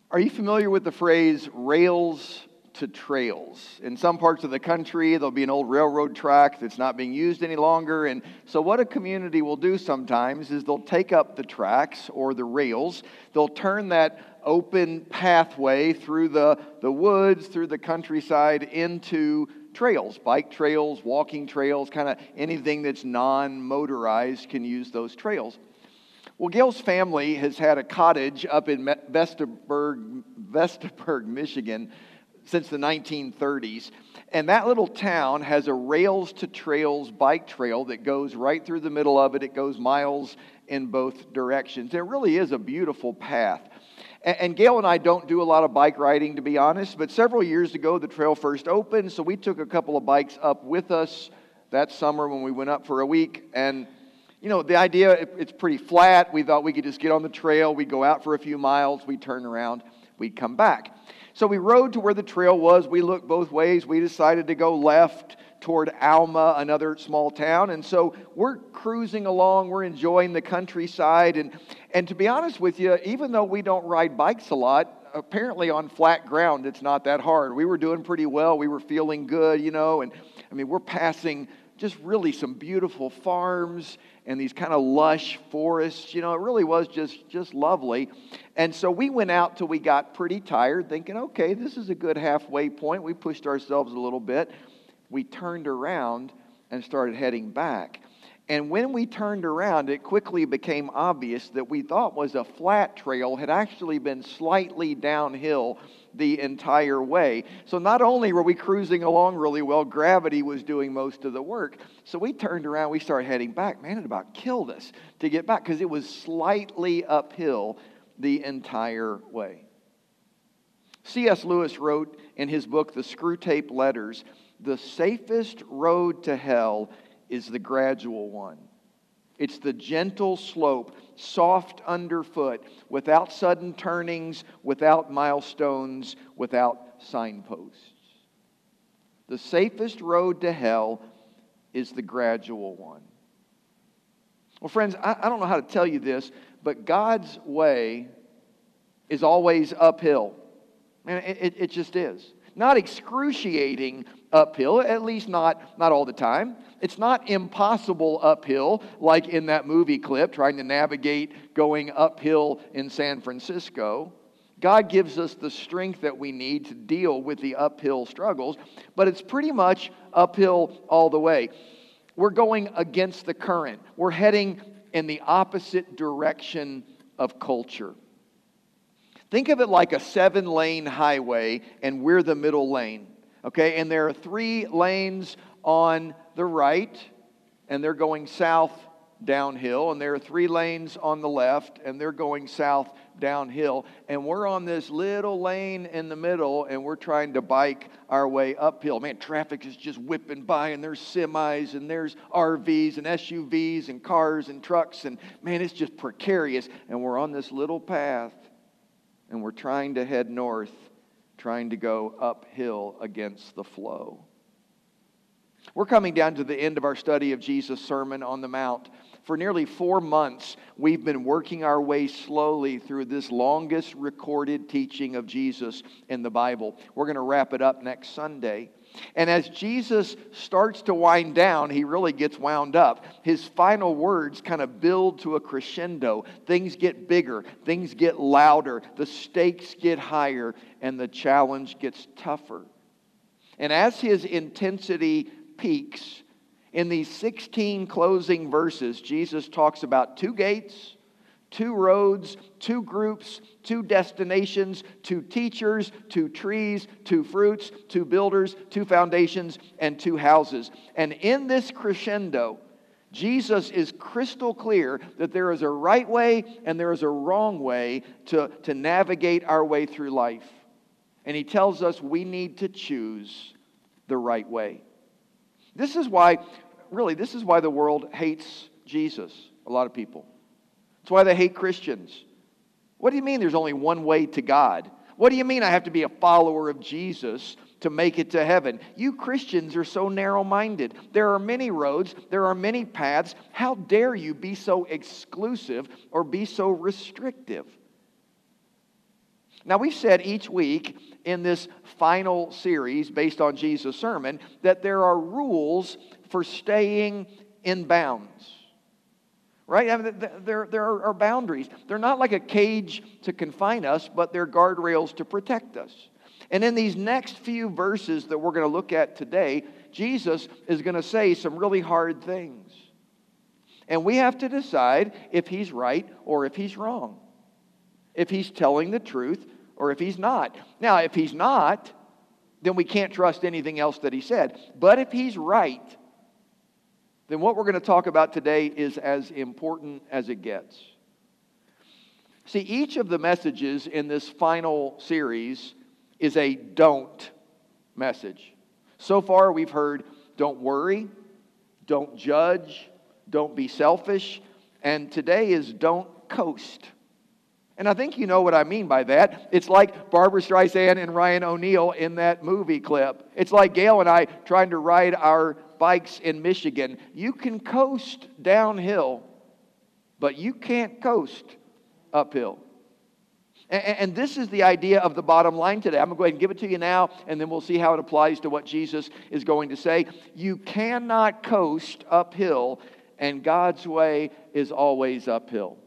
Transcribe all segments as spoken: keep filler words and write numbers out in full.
Are you familiar with the phrase rails to trails? In some parts of the country, there'll be an old railroad track that's not being used any longer. And so what a community will do sometimes is they'll take up the tracks or the rails. They'll turn that open pathway through the, the woods, through the countryside into trails, bike trails, walking trails, kind of anything that's non-motorized can use those trails. Well, Gail's family has had a cottage up in Vestaburg, Vestaburg, Michigan since the nineteen thirties. And that little town has a rails to trails bike trail that goes right through the middle of it. It goes miles in both directions. It really is a beautiful path. And Gail and I don't do a lot of bike riding, to be honest, but several years ago the trail first opened, so we took a couple of bikes up with us that summer when we went up for a week. And you know, the idea, it's pretty flat. We thought we could just get on the trail. We'd go out for a few miles. We'd turn around. We'd come back. So we rode to where the trail was. We looked both ways. We decided to go left toward Alma, another small town. And so we're cruising along. We're enjoying the countryside. And, and to be honest with you, even though we don't ride bikes a lot, apparently on flat ground, it's not that hard. We were doing pretty well. We were feeling good, you know. And I mean, we're passing just really some beautiful farms and these kind of lush forests. You know, it really was just, just lovely. And so we went out till we got pretty tired, thinking, okay, this is a good halfway point. We pushed ourselves a little bit. We turned around and started heading back. And when we turned around, it quickly became obvious that we thought was a flat trail had actually been slightly downhill the entire way. So not only were we cruising along really well, gravity was doing most of the work. So we turned around, we started heading back. Man, it about killed us to get back because it was slightly uphill the entire way. C S Lewis wrote in his book, The Screwtape Letters, "The safest road to hell is the gradual one. It's the gentle slope, soft underfoot, without sudden turnings, without milestones, without signposts. The safest road to hell is the gradual one." Well, friends, I, I don't know how to tell you this, but God's way is always uphill. Man, it, it, it just is. Not excruciating uphill, at least not, not all the time. It's not impossible uphill, like in that movie clip, trying to navigate going uphill in San Francisco. God gives us the strength that we need to deal with the uphill struggles, but it's pretty much uphill all the way. We're going against the current. We're heading in the opposite direction of culture. Think of it like a seven-lane highway, and we're the middle lane. Okay, and there are three lanes on the right, and they're going south downhill, and there are three lanes on the left, and they're going south downhill, and we're on this little lane in the middle, and we're trying to bike our way uphill. Man, traffic is just whipping by, and there's semis, and there's R Vs, and S U Vs, and cars, and trucks, and man, it's just precarious, and we're on this little path, and we're trying to head north, trying to go uphill against the flow. We're coming down to the end of our study of Jesus' Sermon on the Mount. For nearly four months, we've been working our way slowly through this longest recorded teaching of Jesus in the Bible. We're going to wrap it up next Sunday. And as Jesus starts to wind down, he really gets wound up. His final words kind of build to a crescendo. Things get bigger, things get louder, the stakes get higher, and the challenge gets tougher. And as his intensity peaks, in these sixteen closing verses, Jesus talks about two gates, two roads, two groups, two destinations, two teachers, two trees, two fruits, two builders, two foundations, and two houses. And in this crescendo, Jesus is crystal clear that there is a right way and there is a wrong way to, to navigate our way through life. And he tells us we need to choose the right way. This is why, really, this is why the world hates Jesus, a lot of people. It's why they hate Christians. What do you mean there's only one way to God? What do you mean I have to be a follower of Jesus to make it to heaven? You Christians are so narrow-minded. There are many roads. There are many paths. How dare you be so exclusive or be so restrictive? Now, we've said each week in this final series based on Jesus' sermon that there are rules for staying in bounds. Right? I mean, there, there are boundaries. They're not like a cage to confine us, but they're guardrails to protect us. And in these next few verses that we're going to look at today, Jesus is going to say some really hard things. And we have to decide if he's right or if he's wrong. If he's telling the truth or if he's not. Now, if he's not, then we can't trust anything else that he said. But if he's right, then what we're going to talk about today is as important as it gets. See, each of the messages in this final series is a don't message. So far we've heard don't worry, don't judge, don't be selfish, and today is don't coast. And I think you know what I mean by that. It's like Barbra Streisand and Ryan O'Neal in that movie clip. It's like Gail and I trying to ride our bikes in Michigan. You can coast downhill, but you can't coast uphill. And, and this is the idea of the bottom line today. I'm going to go ahead and give it to you now, and then we'll see how it applies to what Jesus is going to say. You cannot coast uphill, and God's way is always uphill.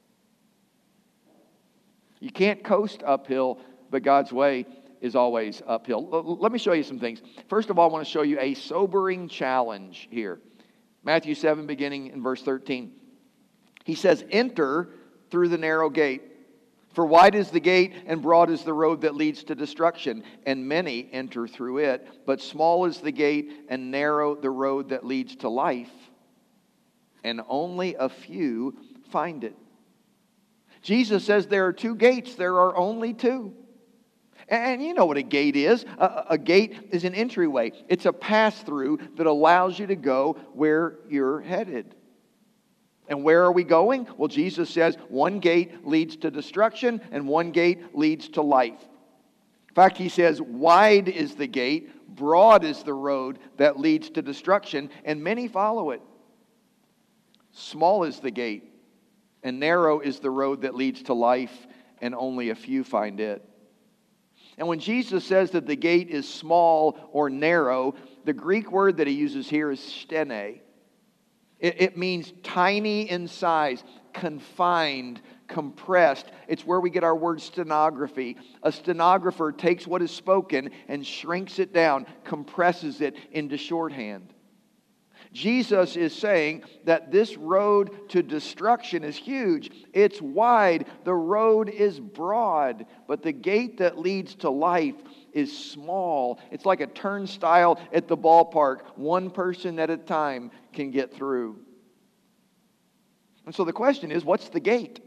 You can't coast uphill, but God's way is always uphill. L- let me show you some things. First of all, I want to show you a sobering challenge here. Matthew seven, beginning in verse thirteen. He says, "Enter through the narrow gate. For wide is the gate and broad is the road that leads to destruction, and many enter through it. But small is the gate and narrow the road that leads to life, and only a few find it." Jesus says there are two gates. There are only two. And you know what a gate is. A, a gate is an entryway. It's a pass-through that allows you to go where you're headed. And where are we going? Well, Jesus says one gate leads to destruction and one gate leads to life. In fact, he says wide is the gate, broad is the road that leads to destruction, and many follow it. Small is the gate, and narrow is the road that leads to life, and only a few find it. And when Jesus says that the gate is small or narrow, the Greek word that he uses here is stene. It, it means tiny in size, confined, compressed. It's where we get our word stenography. A stenographer takes what is spoken and shrinks it down, compresses it into shorthand. Jesus is saying that this road to destruction is huge. It's wide. The road is broad. But the gate that leads to life is small. It's like a turnstile at the ballpark. One person at a time can get through. And so the question is, what's the gate?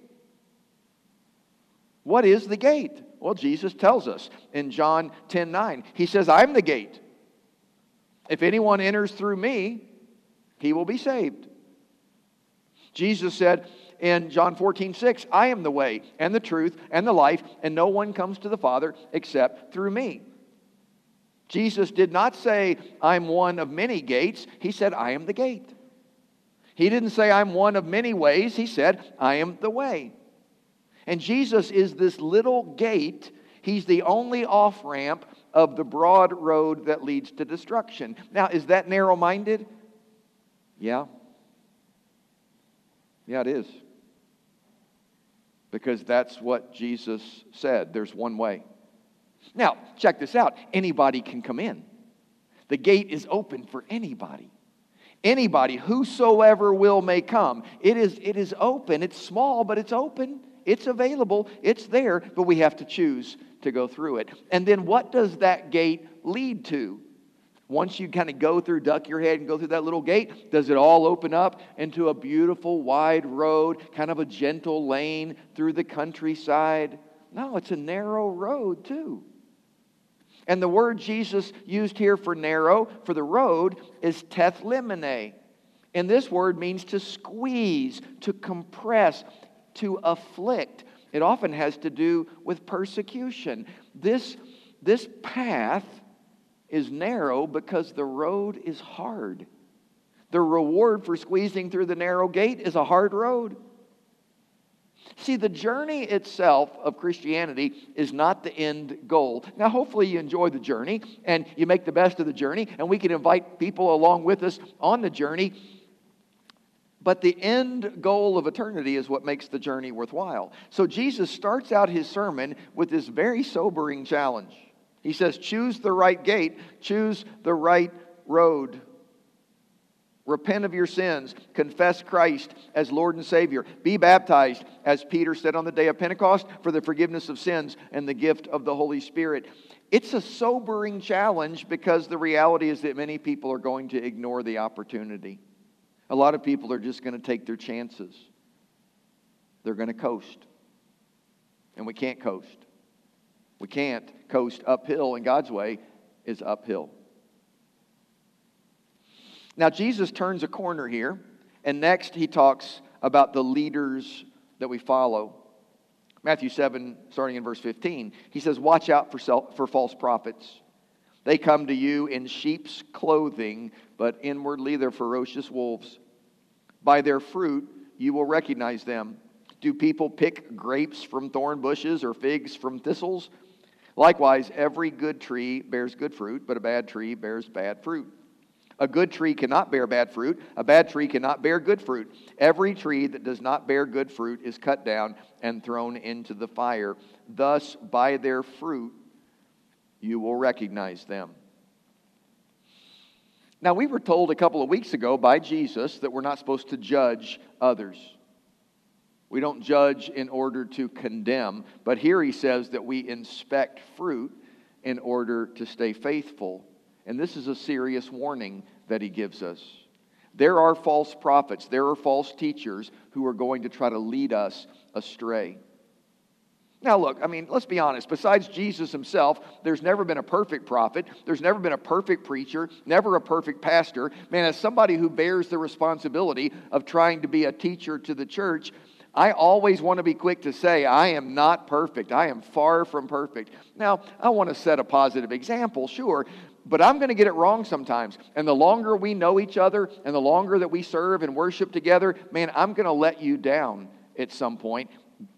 What is the gate? Well, Jesus tells us in John ten nine. He says, "I'm the gate. If anyone enters through me, he will be saved." Jesus said in John fourteen six, "I am the way and the truth and the life, and no one comes to the Father except through me." Jesus did not say, "I'm one of many gates." He said, "I am the gate." He didn't say, "I'm one of many ways." He said, "I am the way." And Jesus is this little gate. He's the only off-ramp of the broad road that leads to destruction. Now, is that narrow-minded? Yeah. Yeah, it is. Because that's what Jesus said. There's one way. Now, check this out. Anybody can come in. The gate is open for anybody. Anybody, whosoever will may come. It is, it is open. It's small, but it's open. It's available. It's there, but we have to choose to go through it. And then what does that gate lead to? Once you kind of go through, duck your head and go through that little gate, does it all open up into a beautiful wide road, kind of a gentle lane through the countryside? No, it's a narrow road too. And the word Jesus used here for narrow, for the road, is tethlimene. And this word means to squeeze, to compress, to afflict. It often has to do with persecution. This, this path is narrow because the road is hard. The reward for squeezing through the narrow gate is a hard road. See, the journey itself of Christianity is not the end goal. Now, hopefully you enjoy the journey and you make the best of the journey, and we can invite people along with us on the journey. But the end goal of eternity is what makes the journey worthwhile. So Jesus starts out his sermon with this very sobering challenge. He says, choose the right gate, choose the right road. Repent of your sins, confess Christ as Lord and Savior. Be baptized, as Peter said on the day of Pentecost, for the forgiveness of sins and the gift of the Holy Spirit. It's a sobering challenge because the reality is that many people are going to ignore the opportunity. A lot of people are just going to take their chances. They're going to coast. And we can't coast. We can't coast uphill, and God's way is uphill. Now, Jesus turns a corner here, and next he talks about the leaders that we follow. Matthew seven, starting in verse fifteen, he says, watch out for, self, for false prophets. They come to you in sheep's clothing, but inwardly they're ferocious wolves. By their fruit you will recognize them. Do people pick grapes from thorn bushes or figs from thistles? Likewise, every good tree bears good fruit, but a bad tree bears bad fruit. A good tree cannot bear bad fruit. A bad tree cannot bear good fruit. Every tree that does not bear good fruit is cut down and thrown into the fire. Thus, by their fruit, you will recognize them. Now, we were told a couple of weeks ago by Jesus that we're not supposed to judge others. We don't judge in order to condemn, but here he says that we inspect fruit in order to stay faithful. And this is a serious warning that he gives us. There are false prophets, there are false teachers who are going to try to lead us astray. Now look, I mean, let's be honest. Besides Jesus himself, there's never been a perfect prophet. There's never been a perfect preacher, never a perfect pastor. Man, as somebody who bears the responsibility of trying to be a teacher to the church, I always want to be quick to say, I am not perfect. I am far from perfect. Now, I want to set a positive example, sure, but I'm going to get it wrong sometimes. And the longer we know each other and the longer that we serve and worship together, man, I'm going to let you down at some point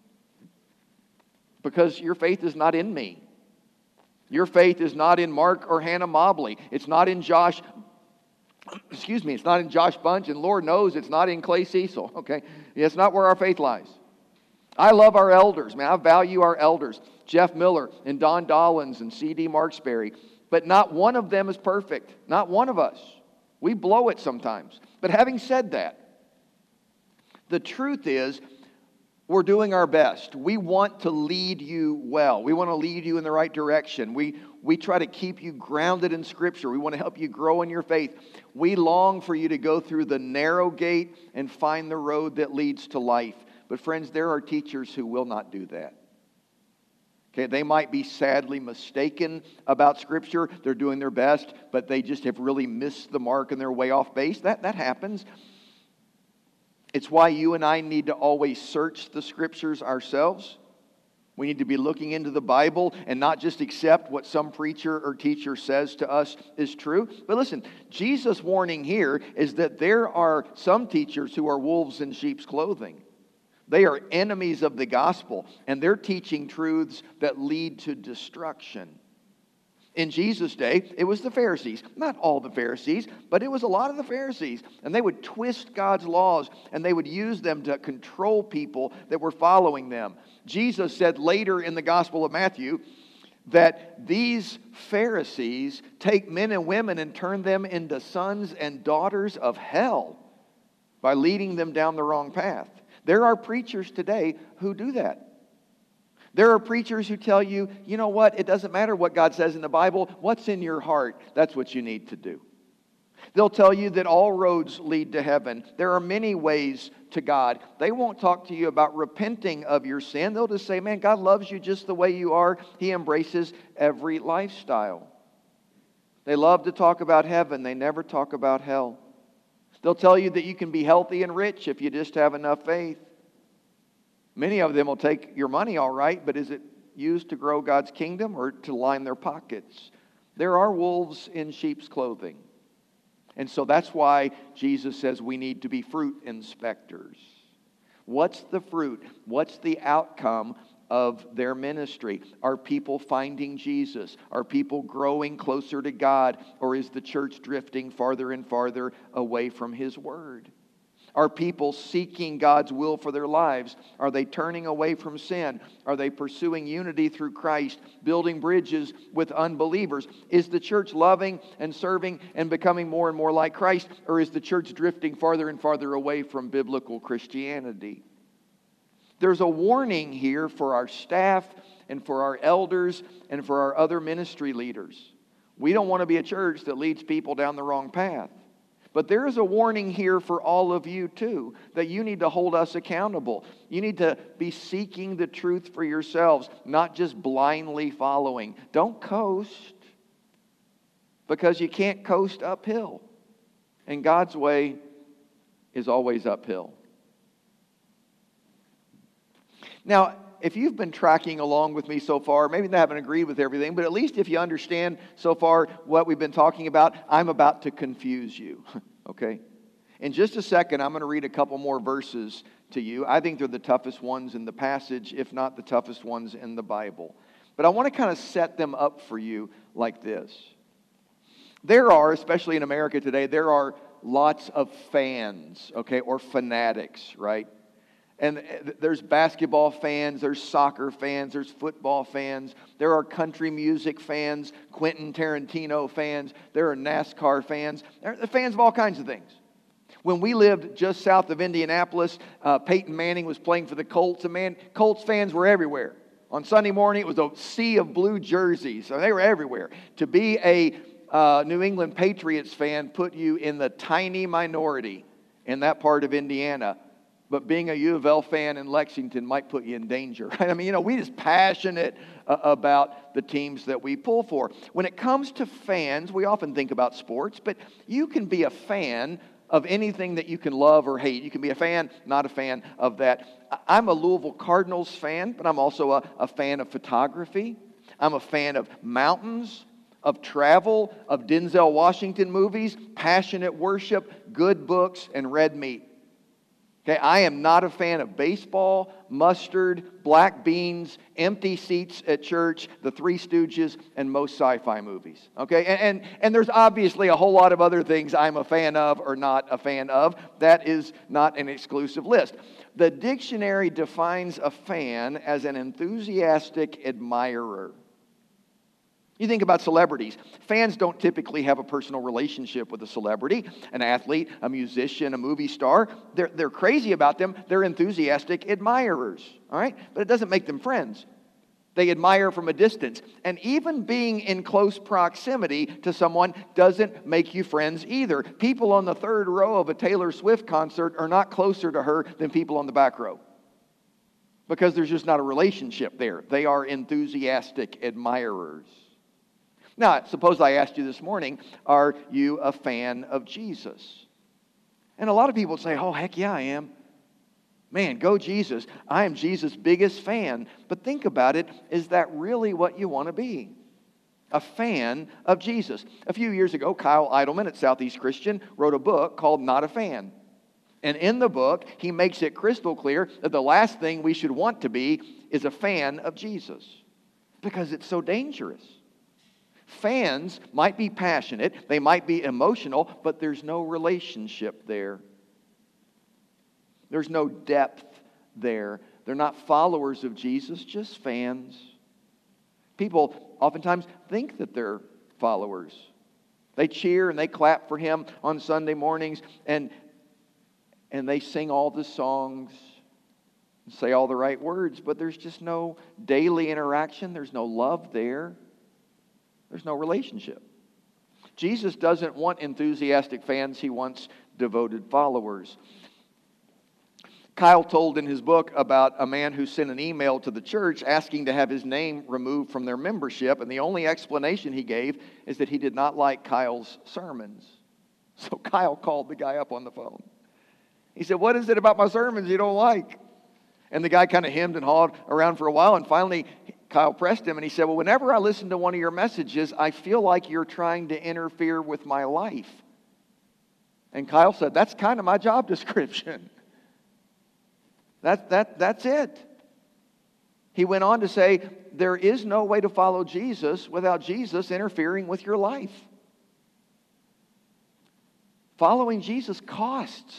because your faith is not in me. Your faith is not in Mark or Hannah Mobley. It's not in Josh, excuse me, it's not in Josh Bunch, and Lord knows it's not in Clay Cecil, okay? It's not where our faith lies. I love our elders, man. I value our elders, Jeff Miller and Don Dollins and C D Marksberry. But not one of them is perfect. Not one of us. We blow it sometimes. But having said that, the truth is we're doing our best. We want to lead you well. We want to lead you in the right direction. We, we try to keep you grounded in Scripture. We want to help you grow in your faith. We long for you to go through the narrow gate and find the road that leads to life. But friends, there are teachers who will not do that. Okay, they might be sadly mistaken about Scripture. They're doing their best, but they just have really missed the mark and they're way off base. That, that happens. It's why you and I need to always search the Scriptures ourselves. We need to be looking into the Bible and not just accept what some preacher or teacher says to us is true. But listen, Jesus' warning here is that there are some teachers who are wolves in sheep's clothing. They are enemies of the gospel, and they're teaching truths that lead to destruction. In Jesus' day, it was the Pharisees. Not all the Pharisees, but it was a lot of the Pharisees. And they would twist God's laws, and they would use them to control people that were following them. Jesus said later in the Gospel of Matthew that these Pharisees take men and women and turn them into sons and daughters of hell by leading them down the wrong path. There are preachers today who do that. There are preachers who tell you, you know what, it doesn't matter what God says in the Bible. What's in your heart, that's what you need to do. They'll tell you that all roads lead to heaven. There are many ways to God. They won't talk to you about repenting of your sin. They'll just say, man, God loves you just the way you are. He embraces every lifestyle. They love to talk about heaven. They never talk about hell. They'll tell you that you can be healthy and rich if you just have enough faith. Many of them will take your money, all right, but is it used to grow God's kingdom or to line their pockets? There are wolves in sheep's clothing. And so that's why Jesus says we need to be fruit inspectors. What's the fruit? What's the outcome of their ministry? Are people finding Jesus? Are people growing closer to God? Or is the church drifting farther and farther away from His Word? Are people seeking God's will for their lives? Are they turning away from sin? Are they pursuing unity through Christ, building bridges with unbelievers? Is the church loving and serving and becoming more and more like Christ? Or is the church drifting farther and farther away from biblical Christianity? There's a warning here for our staff and for our elders and for our other ministry leaders. We don't want to be a church that leads people down the wrong path. But there is a warning here for all of you too, that you need to hold us accountable. You need to be seeking the truth for yourselves, not just blindly following. Don't coast, because you can't coast uphill. And God's way is always uphill. Now, if you've been tracking along with me so far, maybe you haven't agreed with everything, but at least if you understand so far what we've been talking about, I'm about to confuse you, okay? In just a second, I'm going to read a couple more verses to you. I think they're the toughest ones in the passage, if not the toughest ones in the Bible. But I want to kind of set them up for you like this. There are, especially in America today, there are lots of fans, okay, or fanatics, right? And there's basketball fans, there's soccer fans, there's football fans, there are country music fans, Quentin Tarantino fans, there are NASCAR fans, there are fans of all kinds of things. When we lived just south of Indianapolis, uh, Peyton Manning was playing for the Colts, and man, Colts fans were everywhere. On Sunday morning, it was a sea of blue jerseys, so they were everywhere. To be a uh, New England Patriots fan put you in the tiny minority in that part of Indiana. But being a U of L fan in Lexington might put you in danger. Right? I mean, you know, we're just passionate uh, about the teams that we pull for. When it comes to fans, we often think about sports, but you can be a fan of anything that you can love or hate. You can be a fan, not a fan of that. I'm a Louisville Cardinals fan, but I'm also a, a fan of photography. I'm a fan of mountains, of travel, of Denzel Washington movies, passionate worship, good books, and red meat. Okay, I am not a fan of baseball, mustard, black beans, empty seats at church, the Three Stooges, and most sci-fi movies. Okay, and, and, and there's obviously a whole lot of other things I'm a fan of or not a fan of. That is not an exclusive list. The dictionary defines a fan as an enthusiastic admirer. You think about celebrities. Fans don't typically have a personal relationship with a celebrity, an athlete, a musician, a movie star. They're, they're crazy about them. They're enthusiastic admirers, all right? But it doesn't make them friends. They admire from a distance. And even being in close proximity to someone doesn't make you friends either. People on the third row of a Taylor Swift concert are not closer to her than people on the back row, because there's just not a relationship there. They are enthusiastic admirers. Now, suppose I asked you this morning, are you a fan of Jesus? And a lot of people say, oh, heck yeah, I am. Man, go Jesus. I am Jesus' biggest fan. But think about it, is that really what you want to be? A fan of Jesus. A few years ago, Kyle Idleman at Southeast Christian wrote a book called Not a Fan. And in the book, he makes it crystal clear that the last thing we should want to be is a fan of Jesus, because it's so dangerous. Fans might be passionate, they might be emotional, but there's no relationship there. There's no depth there. They're not followers of Jesus, just fans. People oftentimes think that they're followers. They cheer and they clap for him on Sunday mornings, and, and they sing all the songs, say all the right words, but there's just no daily interaction. There's no love there. There's no relationship. Jesus doesn't want enthusiastic fans. He wants devoted followers. Kyle told in his book about a man who sent an email to the church asking to have his name removed from their membership, and the only explanation he gave is that he did not like Kyle's sermons. So Kyle called the guy up on the phone. He said, what is it about my sermons you don't like? And the guy kind of hemmed and hawed around for a while, and finally Kyle pressed him and he said, well, whenever I listen to one of your messages, I feel like you're trying to interfere with my life. And Kyle said, that's kind of my job description. That, that, that's it. He went on to say, there is no way to follow Jesus without Jesus interfering with your life. Following Jesus costs.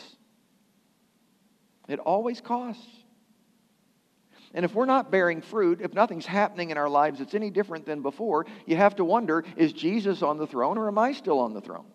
It always costs. And if we're not bearing fruit, if nothing's happening in our lives that's any different than before, you have to wonder, is Jesus on the throne or am I still on the throne?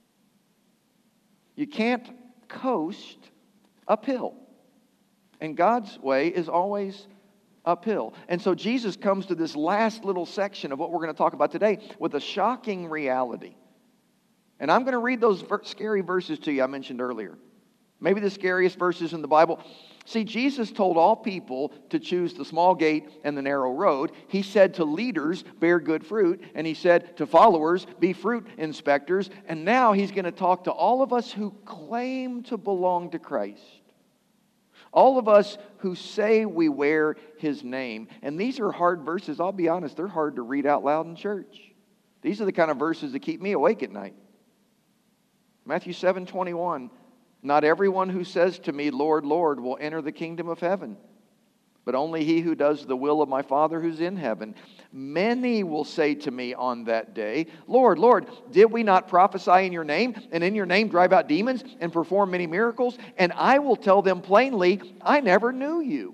You can't coast uphill. And God's way is always uphill. And so Jesus comes to this last little section of what we're going to talk about today with a shocking reality. And I'm going to read those scary verses to you I mentioned earlier. Maybe the scariest verses in the Bible. See, Jesus told all people to choose the small gate and the narrow road. He said to leaders, bear good fruit. And he said to followers, be fruit inspectors. And now he's going to talk to all of us who claim to belong to Christ. All of us who say we wear His name. And these are hard verses. I'll be honest, they're hard to read out loud in church. These are the kind of verses that keep me awake at night. Matthew seven twenty-one. Not everyone who says to me, Lord, Lord, will enter the kingdom of heaven, but only he who does the will of my Father who's in heaven. Many will say to me on that day, Lord, Lord, did we not prophesy in your name, and in your name drive out demons and perform many miracles? And I will tell them plainly, I never knew you.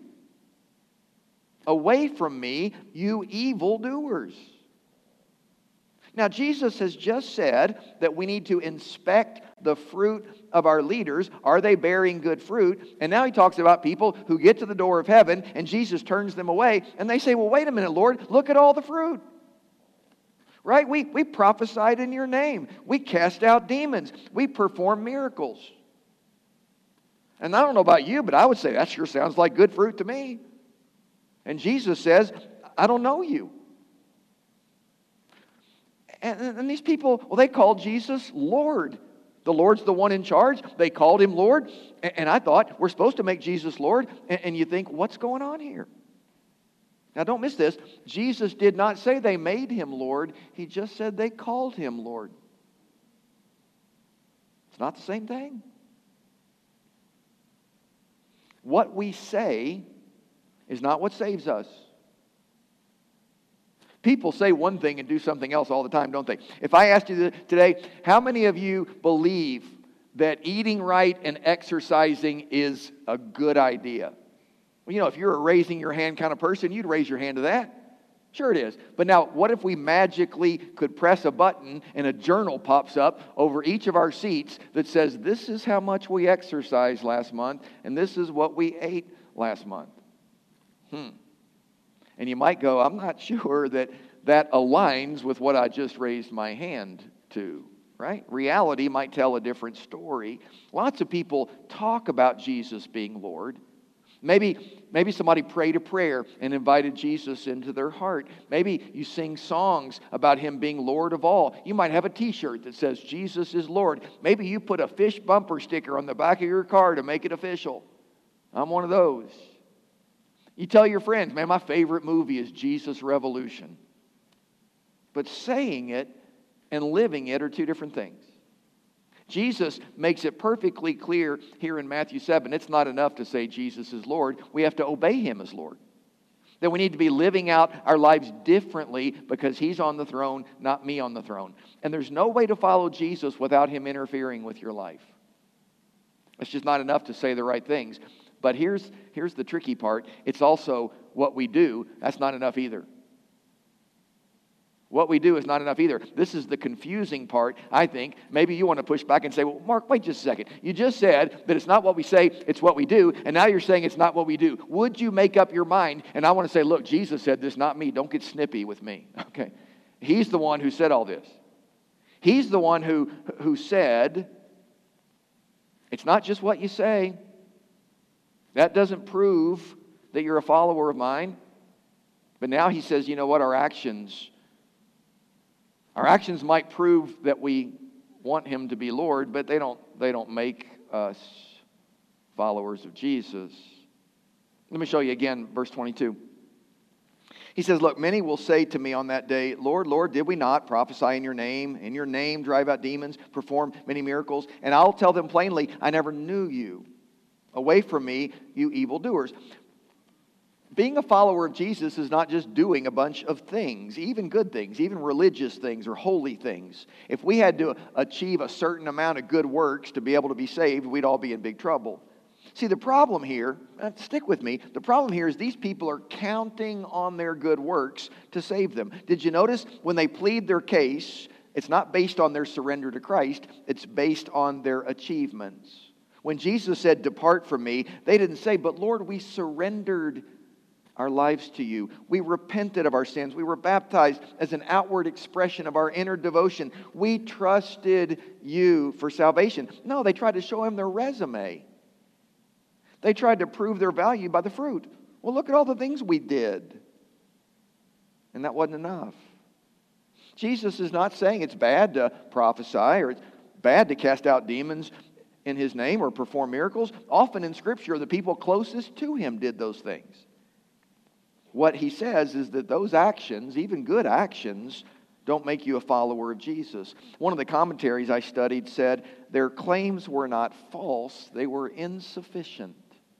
Away from me, you evildoers. Now, Jesus has just said that we need to inspect the fruit of our leaders. Are they bearing good fruit? And now he talks about people who get to the door of heaven and Jesus turns them away. And they say, well, wait a minute, Lord, look at all the fruit. Right? We, we prophesied in your name. We cast out demons. We performed miracles. And I don't know about you, but I would say that sure sounds like good fruit to me. And Jesus says, I don't know you. And, and these people, well, they called Jesus Lord. The Lord's the one in charge. They called Him Lord. And, and I thought, we're supposed to make Jesus Lord. And, and you think, what's going on here? Now, don't miss this. Jesus did not say they made Him Lord. He just said they called Him Lord. It's not the same thing. What we say is not what saves us. People say one thing and do something else all the time, don't they? If I asked you today, how many of you believe that eating right and exercising is a good idea? Well, you know, if you're a raising your hand kind of person, you'd raise your hand to that. Sure it is. But now, what if we magically could press a button and a journal pops up over each of our seats that says, this is how much we exercised last month, and this is what we ate last month? Hmm. And you might go, I'm not sure that that aligns with what I just raised my hand to, right? Reality might tell a different story. Lots of people talk about Jesus being Lord. Maybe, maybe somebody prayed a prayer and invited Jesus into their heart. Maybe you sing songs about Him being Lord of all. You might have a t-shirt that says Jesus is Lord. Maybe you put a fish bumper sticker on the back of your car to make it official. I'm one of those. You tell your friends, man, my favorite movie is Jesus Revolution. But saying it and living it are two different things. Jesus makes it perfectly clear here in Matthew seven. It's not enough to say Jesus is Lord. We have to obey Him as Lord. That we need to be living out our lives differently because He's on the throne, not me on the throne. And there's no way to follow Jesus without Him interfering with your life. It's just not enough to say the right things. But here's, here's the tricky part. It's also what we do. That's not enough either. What we do is not enough either. This is the confusing part, I think. Maybe you want to push back and say, well, Mark, wait just a second. You just said that it's not what we say, it's what we do. And now you're saying it's not what we do. Would you make up your mind? And I want to say, look, Jesus said this, not me. Don't get snippy with me. Okay. He's the one who said all this. He's the one who, who said, it's not just what you say. That doesn't prove that you're a follower of mine. But now He says, you know what, our actions, our actions might prove that we want Him to be Lord, but they don't, they don't make us followers of Jesus. Let me show you again, verse twenty-two. He says, look, many will say to me on that day, Lord, Lord, did we not prophesy in your name, in your name drive out demons, perform many miracles? And I'll tell them plainly, I never knew you. Away from me, you evildoers. Being a follower of Jesus is not just doing a bunch of things, even good things, even religious things or holy things. If we had to achieve a certain amount of good works to be able to be saved, we'd all be in big trouble. See, the problem here, uh, stick with me, the problem here is these people are counting on their good works to save them. Did you notice when they plead their case, it's not based on their surrender to Christ, it's based on their achievements. When Jesus said, "Depart from me," they didn't say, "But Lord, we surrendered our lives to you. We repented of our sins. We were baptized as an outward expression of our inner devotion. We trusted you for salvation." No, they tried to show him their resume. They tried to prove their value by the fruit. Well, look at all the things we did. And that wasn't enough. Jesus is not saying it's bad to prophesy or it's bad to cast out demons in his name or perform miracles. Often in Scripture, the people closest to him did those things. What he says is that those actions, even good actions, don't make you a follower of Jesus. One of the commentaries I studied said their claims were not false, they were insufficient.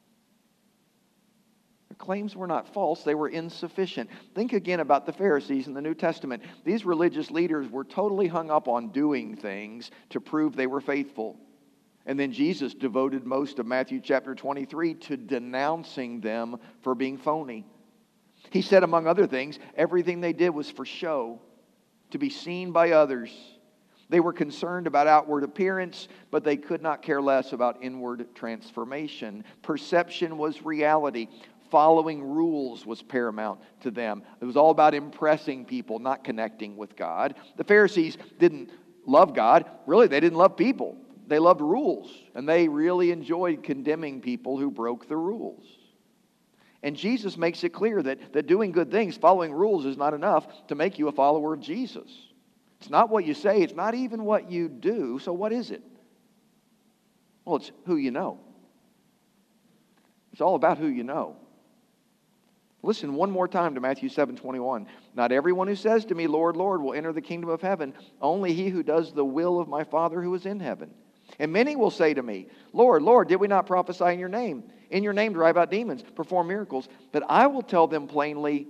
Their claims were not false, they were insufficient. Think again about the Pharisees in the New Testament. These religious leaders were totally hung up on doing things to prove they were faithful. And then Jesus devoted most of Matthew chapter twenty-three to denouncing them for being phony. He said, among other things, everything they did was for show, to be seen by others. They were concerned about outward appearance, but they could not care less about inward transformation. Perception was reality. Following rules was paramount to them. It was all about impressing people, not connecting with God. The Pharisees didn't love God. Really, they didn't love people. They loved rules, and they really enjoyed condemning people who broke the rules. And Jesus makes it clear that, that doing good things, following rules, is not enough to make you a follower of Jesus. It's not what you say. It's not even what you do. So what is it? Well, it's who you know. It's all about who you know. Listen one more time to Matthew seven twenty-one. Not everyone who says to me, Lord, Lord, will enter the kingdom of heaven. Only he who does the will of my Father who is in heaven. And many will say to me, Lord, Lord, did we not prophesy in your name? In your name drive out demons, perform miracles. But I will tell them plainly,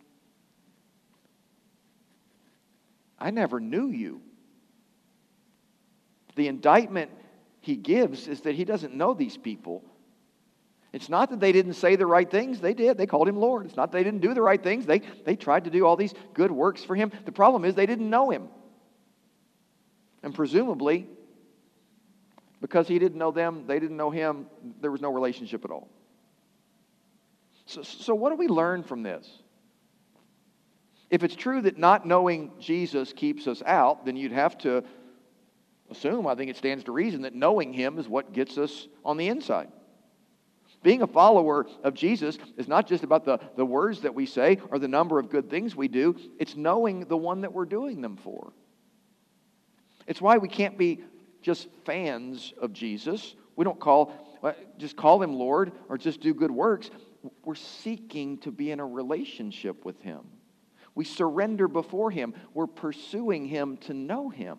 I never knew you. The indictment he gives is that he doesn't know these people. It's not that they didn't say the right things. They did. They called him Lord. It's not that they didn't do the right things. They, they tried to do all these good works for him. The problem is they didn't know him. And presumably, because he didn't know them, they didn't know him, there was no relationship at all. So, so what do we learn from this? If it's true that not knowing Jesus keeps us out, then you'd have to assume, I think it stands to reason, that knowing him is what gets us on the inside. Being a follower of Jesus is not just about the, the words that we say or the number of good things we do. It's knowing the one that we're doing them for. It's why we can't be just fans of Jesus. We don't call, just call him Lord or just do good works. We're seeking to be in a relationship with him. We surrender before him. We're pursuing him to know him.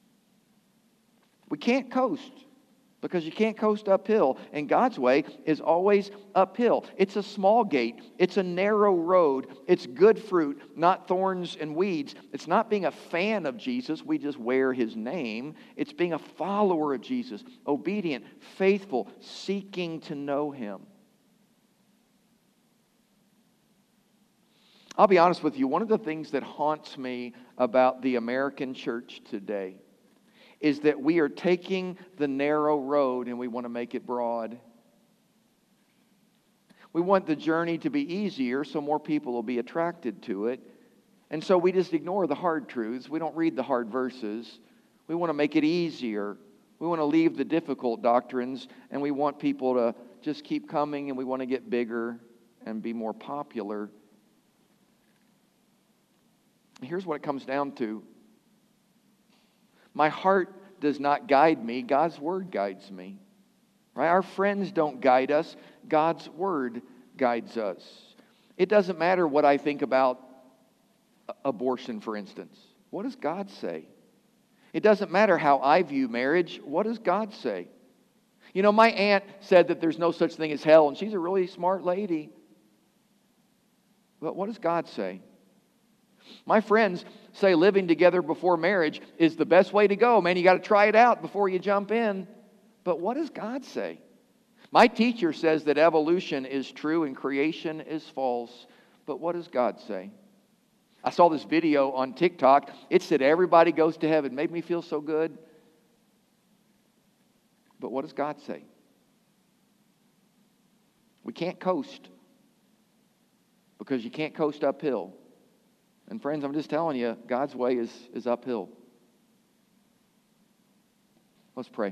We can't coast because you can't coast uphill. And God's way is always uphill. It's a small gate. It's a narrow road. It's good fruit, not thorns and weeds. It's not being a fan of Jesus. We just wear his name. It's being a follower of Jesus, obedient, faithful, seeking to know him. I'll be honest with you, one of the things that haunts me about the American church today is that we are taking the narrow road and we want to make it broad. We want the journey to be easier so more people will be attracted to it. And so we just ignore the hard truths. We don't read the hard verses. We want to make it easier. We want to leave the difficult doctrines, and we want people to just keep coming, and we want to get bigger and be more popular. Here's what it comes down to. My heart does not guide me. God's Word guides me. Right? Our friends don't guide us. God's Word guides us. It doesn't matter what I think about abortion, for instance. What does God say? It doesn't matter how I view marriage. What does God say? You know, my aunt said that there's no such thing as hell, and she's a really smart lady. But what does God say? My friends say living together before marriage is the best way to go. Man, you got to try it out before you jump in. But what does God say? My teacher says that evolution is true and creation is false. But what does God say? I saw this video on TikTok. It said everybody goes to heaven. It made me feel so good. But what does God say? We can't coast, because you can't coast uphill. And friends, I'm just telling you, God's way is, is uphill. Let's pray.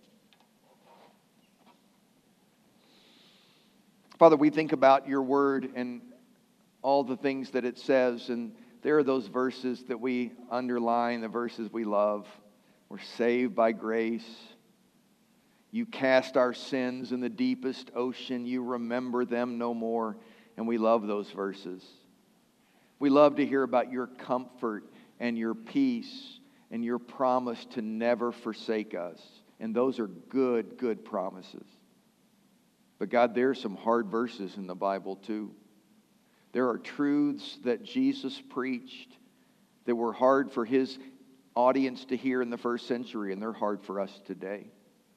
Father, we think about your word and all the things that it says, and there are those verses that we underline, the verses we love. We're saved by grace. You cast our sins in the deepest ocean. You remember them no more. And we love those verses. We love to hear about your comfort and your peace and your promise to never forsake us. And those are good, good promises. But God, there are some hard verses in the Bible too. There are truths that Jesus preached that were hard for his audience to hear in the first century, and they're hard for us today.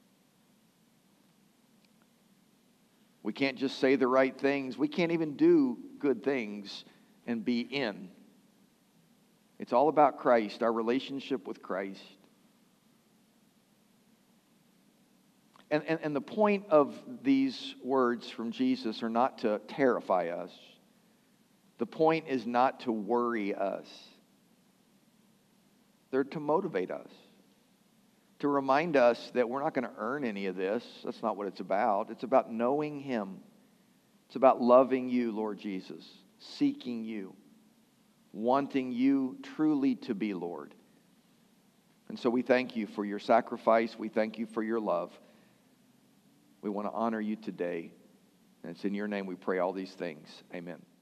We can't just say the right things. We can't even do good things and be in. It's all about Christ, our relationship with Christ. And, and, and the point of these words from Jesus are not to terrify us. The point is not to worry us. They're to motivate us. To remind us that we're not going to earn any of this. That's not what it's about. It's about knowing him. It's about loving you, Lord Jesus. Seeking you. Wanting you truly to be Lord. And so we thank you for your sacrifice. We thank you for your love. We want to honor you today. And it's in your name we pray all these things. Amen.